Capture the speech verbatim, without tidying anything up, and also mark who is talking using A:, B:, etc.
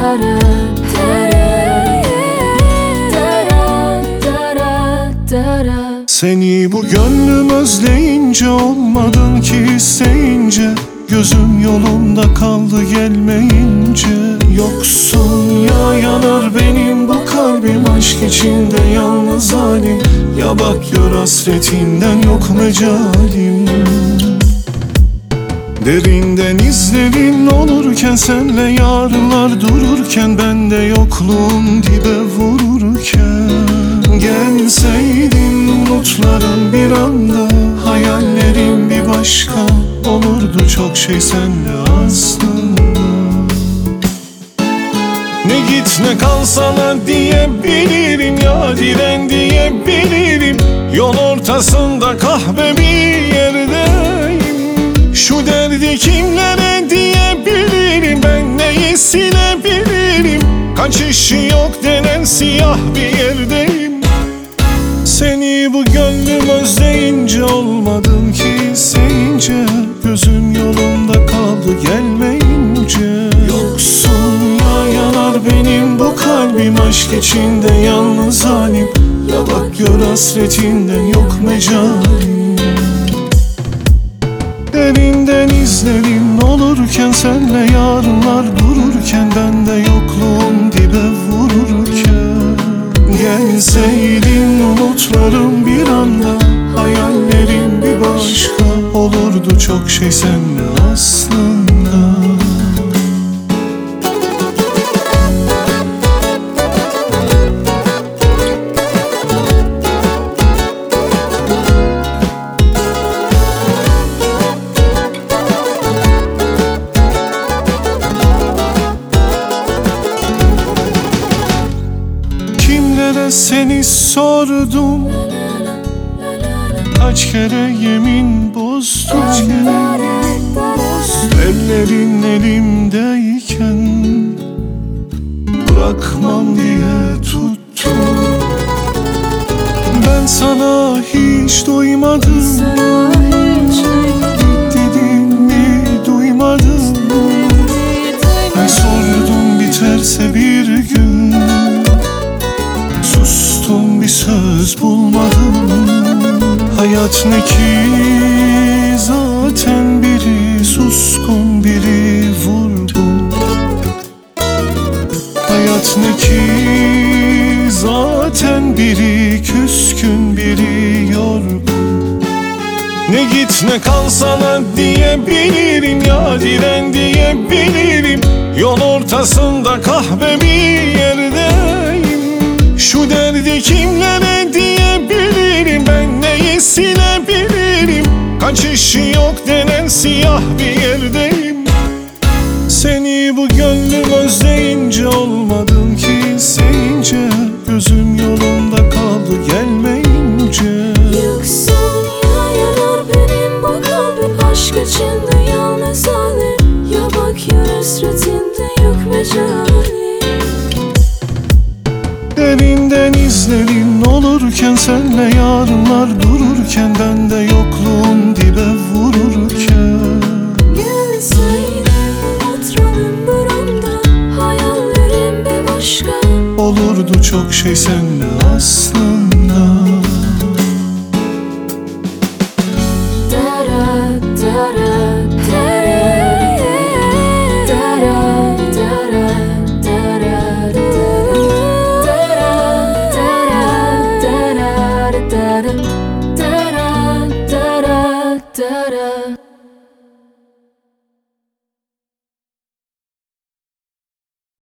A: Seni bu gönlüm özleyince, olmadın ki isteyince, gözüm yolunda kaldı gelmeyince. Yoksun ya, yanar benim bu kalbim, aşk içinde yalnız halim. Ya bak gör hasretinden yok mecalim. Derinden izlerin olurken, senle yarınlar dururken, ben de yokluğun dibe vururken. Gelseydin umutlarım bir anda, hayallerim bir başka, olurdu çok şey senle aslında. Ne git ne kal sana diyebilirim, ya diren diyebilirim. Yol ortasında kahve bir yerdeyim. Şu derdi kimlere diyebilirim, ben neyi silebilirim. Kaçışı yok denen siyah bir yerdeyim. Seni bu gönlüm özleyince, olmadın ki isteyince, gözüm yolunda kaldı gelmeyince. Yoksun ya, yanar benim bu kalbim, aşk içinde yalnız halim. Ya bak gör hasretinden yok mecalim. Derinden izlerin olurken, senle yarınlar dururken, ben de yokluğun dibe vururken. Gelseydin umutlarım bir anda, hayallerim bir başka, olurdu çok şey senle aslında. Seni sordum, kaç kere yemin bozdum. Ellerin elimdeyken, bırakmam diye tuttum. Ben sana hiç doymadım, git dedim mi duymadım. Ben sordum biterse bir gün, sustum bir söz bulmadım. Hayat ne ki zaten, biri suskun biri vurgun. Hayat ne ki zaten, biri küskün biri yorgun. Ne git ne kal sana diyebilirim, ya diren diyebilirim. Yol ortasında kahve bir yerdeyim. Şu derdi kimlere diyebilirim, ben neyi silebilirim. Kaçışı yok denen siyah bir yerdeyim. Seni bu gönlüm özleyince, olmadın ki isteyince, gözüm yolunda kaldı gelmeyince.
B: Yoksun ya, yanar benim bu kalbim, aşk içinde yalnız halim. Ya bak ya hasretinde yok mecalim.
A: Derinden izlerin olurken, senle yarınlar dururken, ben de yokluğun dibe vururken.
B: Gelseydin umutlarım bir anda, hayallerim bir başka,
A: olurdu çok şey senle aslında.
B: Dara dara dara dara dara dara dara dara dara dara.